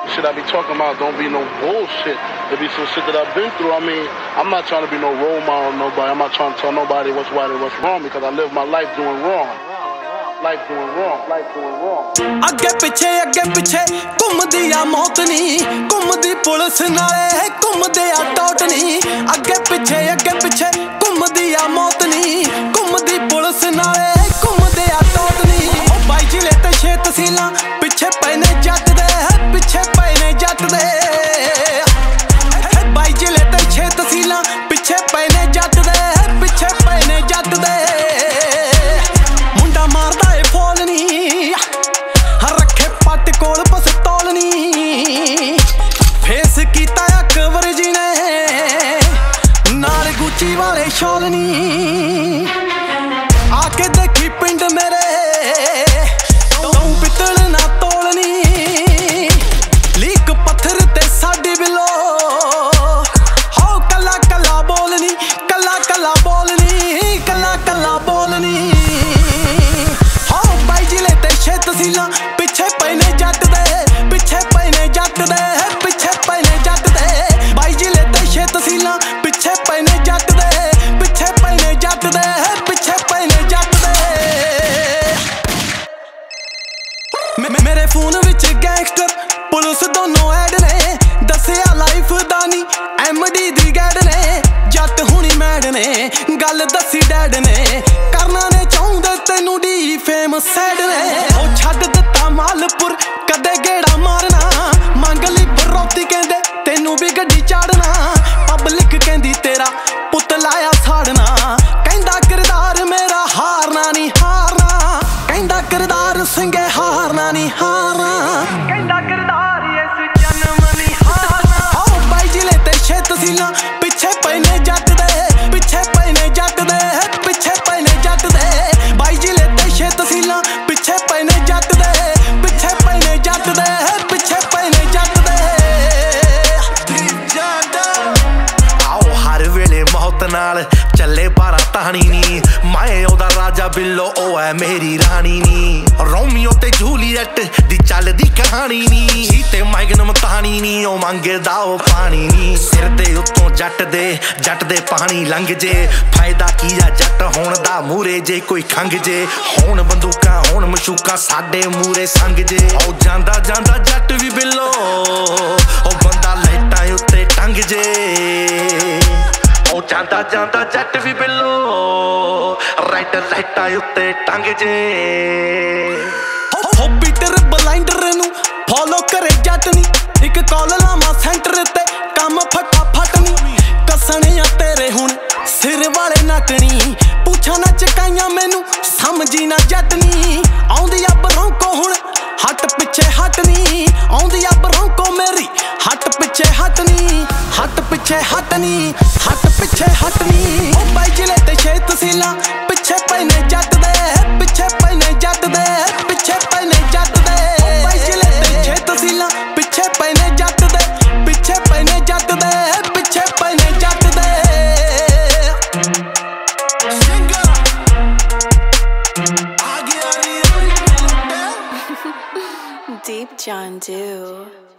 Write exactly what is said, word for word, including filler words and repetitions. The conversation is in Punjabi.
Shit I be talking about don't be no bullshit. There be some shit that I've been through. I mean, I'm not trying to be no role model or nobody. I'm not trying to tell nobody what's right or what's wrong because I live my life doing wrong. Life doing wrong. Life doing wrong. ਅੱਗੇ ਪਿੱਛੇ ਅੱਗੇ ਪਿੱਛੇ ਘੁੰਮਦੀ ਆ ਮੌਤ ਨੀ ਘੁੰਮਦੀ ਪੁਲਿਸ ਨਾਲੇ ਘੁੰਮਦੇ ਆ ਟੋਟ ਨੀ ਅੱਗੇ ਪਿੱਛੇ ਅੱਗੇ ਪਿੱਛੇ ਘੁੰਮਦੀ ਆ ਮੌਤ ਨੀ ਘੁੰਮਦੀ ਪੁਲਿਸ ਨਾਲੇ ਘੁੰਮਦੇ ਆ ਟੋਟ ਨੀ ਉਹ ਬਾਈ ਜ਼ਿਲ੍ਹੇ ਤੇ ਛੇ ਤਹਿਸੀਲਾਂ ਪਿੱਛੇ ਪਏ ਨੇ ਜੱਟ ਦੇ ਪਿੱਛੇ ਪਏ ਨੇ ਜੱਟ ਦੇ ਬਾਈ ਜ਼ਿਲ੍ਹੇ ਤੇ ਛੇ ਤਹਿਸੀਲਾਂ ਪਿੱਛੇ ਪਏ ਨੇ ਜੱਟ ਦੇ ਪਿੱਛੇ ਪਏ ਨੇ ਜੱਟ ਦੇ ਮੁੰਡਾ ਮਾਰਦਾ ਏ ਫੋਲ ਨੀ ਰੱਖੇ ਪੱਟ ਕੋਲ ਪਸਤੌਲ ਨੀ ਫੇਸ ਕੀਤਾ ਅਕਬਰ ਜੀ ਨੇ ਨਾਲ ਗੁੱਚੀ ਵਾਲੇ ਸ਼ੌਲ ਨੀ ਆ ਕੇ ਦੇਖੀ ਪਿੰਡ ਮੇਰੇ ਤੂੰ ਪਿੱਤਲ ਨਾ ਤੋਲਨੀ ਲੀਕ ਪੱਥਰ ਤੇ ਸਾਡੀ ਬਿਲੋ ਹੋ ਕੱਲਾ ਕੱਲਾ ਬੋਲਨੀ ਕੱਲਾ ਕੱਲਾ ਬੋਲਨੀ ਕੱਲਾ ਕੱਲਾ ਬੋਲਨੀ ਹੋ ਬਾਈ ਜ਼ਿਲ੍ਹੇ ਤੇ ਛੇ ਤਹਿਸੀਲਾਂ ਪਿੱਛੇ ਪਏ ਨੇ ਜੱਟ ਦੇ ਪਿੱਛੇ ਪਏ ਨੇ ਜੱਟ ਦੇ ਪਿੱਛੇ ਪਏ ਨੇ ਜੱਟ ਦੇ ਬਾਈ ਜ਼ਿਲ੍ਹੇ ਤੇ ਛੇ ਤਹਿਸੀਲਾਂ ਪਿੱਛੇ ਪਏ ਨੇ ਜੱਟ ਦੇ ਪਿੱਛੇ ਪਏ ਨੇ ਜੱਟ ਦੇ ਪਿੱਛੇ ਪਏ ਨੇ ਜੱਟ ਦੇ ਮੇਰੇ ਫੋਨ ਵਿੱਚ ਗੈਂਗਸਟਰ ਪੁਲਿਸ ਦੋਨੋਂ ਐਡ ਨੇ ਦੱਸਿਆ ਲਾਈਫ ਦਾ ਨੀ ਐਮਡੀ ਦੀ ਗੈਡ ਨੇ ਜੱਟ ਹੁਣੀ ਮੈਡ ਨੇ ਗੱਲ ਦੱਸੀ ਡੈਡ ਨੇ ਕਰਨਾ ਨੇ ਚਾਹੁੰਦੇ ਤੈਨੂੰ ਡੀ ਫੇਮ ਸੈਡ ਨੇ ਉਹ ਛੱਡ ਦਿੱਤਾ ਮਾਲਪੁਰ ਕਦੇ ਗੇੜਾ ਮਾਰਨਾ ਮੰਗ ਲਈ ਬਰੋਤੀ ਕਹਿੰਦੇ ਤੈਨੂੰ ਵੀ ਗੱਡੀ ਚਾੜਨਾ ਪਬਲਿਕ ਕਹਿੰਦੀ ਤੇਰਾ ਪੁੱਤ ਲਾਇਆ ਸਾੜਨਾ ਕਹਿੰਦਾ ਕਿਰਦਾਰ ਮੇਰਾ ਹਾਰਨਾ ਨਹੀਂ ਹਾਰਨਾ ਕਹਿੰਦਾ ਕਿਰਦਾਰ ਸਿੰਘੇ ਹਾਰਨਾ ਨਹੀਂ ਹਾਰਨਾ ਕਹਿੰਦਾ ਕਿਰਦਾਰ ਇਸ ਜਨਮ ਨਹੀਂ ਹਾਰਨਾ ਹੋ ਬਾਈ ਜ਼ਿਲ੍ਹੇ ਤੇ ਛੇ ਤਹਿਸੀਲਾਂ ਪਿੱਛੇ ਪਏ ਨੇ ਜੱਟ ਦੇ ਪਿੱਛੇ ਪਏ ਨੇ ਜੱਟ ਦੇ ਪਿੱਛੇ ਪਏ ਨੇ ਜੱਟ ਦੇ ਬਾਈ ਜ਼ਿਲ੍ਹੇ ਤੇ ਛੇ ਤਹਿਸੀਲਾਂ ਪਿੱਛੇ ਪਏ ਨੇ ਜੱਟ ਦੇ ਪਿੱਛੇ ਪਏ ਨੇ ਜੱਟ ਦੇ ਪਿੱਛੇ ਪਏ ਨੇ ਜੱਟ ਦੇ ਆਓ ਹਰ ਵੇਲੇ ਮੌਤ ਨਾਲ ਚੱਲੇ ਬਾਰਾ ਤਾਣੀ ਨੀ ਮੈਂ ਉਹਦਾ ਰਾਜਾ ਬਿੱਲੋ ਉਹ ਹੈ ਮੇਰੀ ਰਾਣੀ ਨੀ ਰੋਮੀਓ ਤੇ ਜੂਲੀਅਟ ਦੀ ਚੱਲਦੀ ਕਹਾਣੀ ਨੀ ਤੇ ਮੈਗਨਮ ਤਾਣੀ ਨੀ ਉਹ ਮੰਗਦਾ ਉਹ ਪਾਣੀ ਨੀ ਸਿਰ ਦੇ ਉੱਤੋਂ ਜੱਟ ਦੇ ਜੱਟ ਦੇ ਪਾਣੀ ਲੰਘ ਜੇ ਫਾਇਦਾ ਕੀ ਆ ਜੱਟ ਹੋਣ ਦਾ ਮੂਰੇ ਜੇ ਕੋਈ ਖੰਗ ਜੇ ਹੋਣ ਬੰਦੂਕਾਂ ਹੋਣ ਮਸ਼ੂਕਾਂ ਸਾਡੇ ਮੂਰੇ ਸੰਗ ਜੇ ਉਹ ਜਾਂਦਾ ਜਾਂਦਾ ਜੱਟ ਵੀ ਬਿੱਲੋ ਉਹ ਬੰਦਾ ਲਾਈਟਾਂ ਉੱਤੇ ਟੰਗ ਜੇ ਉਹ ਜਾਂਦਾ ਜਾਂਦਾ ਜੱਟ ਵੀ ਬਿੱਲੋ ਰਾਈਟ ਲਾਈਟਾਂ ਉੱਤੇ ਟੰਗ ਜੇ ਹੋ ਪੀਟਰ ਬਲਾਈਂਡਰ ਨੂੰ ਫੋਲੋ ਕਰੇ ਜੱਟ ਨੀ ਇੱਕ ਕਾਲ ਲਾਵਾਂ ਸੈਂਟਰ ਤੇ ਕੰਮ ਫਟਾਫਟ ਨੀ ਕੱਸਣੇ ਆ ਤੇਰੇ ਹੁਣ ਸਿਰ ਵਾਲੇ ਨੱਟਣੀ ਪੁੱਛਾਂ ਨਾ ਚਕਾਈਆਂ ਮੈਨੂੰ ਸਮਝੀ ਨਾ ਜੱਟ ਨੀ ਆਉਂਦੀ ਆ ਬਰੋਂਕੋ ਹੁਣ ਹੱਟ ਪਿੱਛੇ ਹੱਟ ਨੀ ਆਉਂਦੀ ਆ ਬਰੋਂਕੋ ਮੇਰੀ ਹੱਟ ਪਿੱਛੇ ਹੱਟ ਨੀ ਹੱਟ ਪਿੱਛੇ ਹੱਟ ਨੀ ਹੱਟ ਪਿੱਛੇ ਹੱਟ ਨੀ ਉਹ ਬਾਈ ਜ਼ਿਲ੍ਹੇ ਤੇ ਛੇ ਤਹਿਸੀਲਾਂ ਪਿੱਛੇ ਪਏ ਨੇ ਜੱਟ ਦੇ ਪਿੱਛੇ ਪਏ ਨੇ ਜੱਟ ਦੇ ਪਿੱਛੇ ਪਏ ਨੇ ਜੱਟ ਦੇ ਉਹ ਬਾਈ ਜ਼ਿਲ੍ਹੇ ਤੇ ਛੇ ਤਹਿਸੀਲਾਂ ਪਿੱਛੇ ਪਏ ਨੇ ਜੱਟ ਦੇ ਪਿੱਛੇ ਪਏ ਨੇ ਜੱਟ ਦੇ ਪਿੱਛੇ ਪਏ ਨੇ ਜੱਟ ਦੇ Deep John Dew.